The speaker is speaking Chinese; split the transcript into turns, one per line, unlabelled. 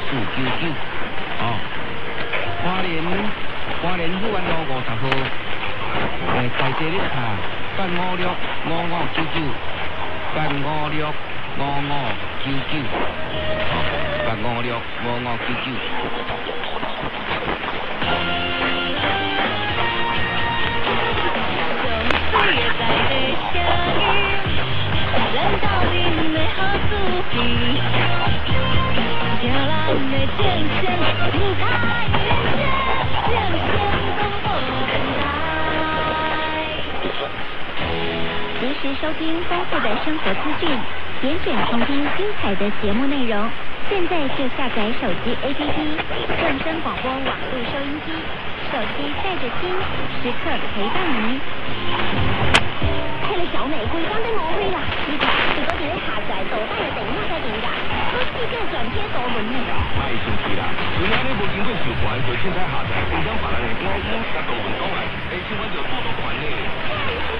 499。哦，花莲富安路50号，在这里卡8565599，8565599，哦，8565599。
咱斗阵的好主意，听咱的精神，精彩人生，人生广播电台。及时收听丰富的生活资讯，点选重听精彩的节目内容。现在就下载手机 APP 正声广播网络收音机，手机带着听，时刻陪伴您。迄个小玫瑰刚才误会啦，你看，如果你下载导弹的电话才点噶，我四个转贴图文呢。
太生气啦！如果你无经过授权，就凊彩下载，影响别人的影音，甲图文讲来，会新闻就多多传呢。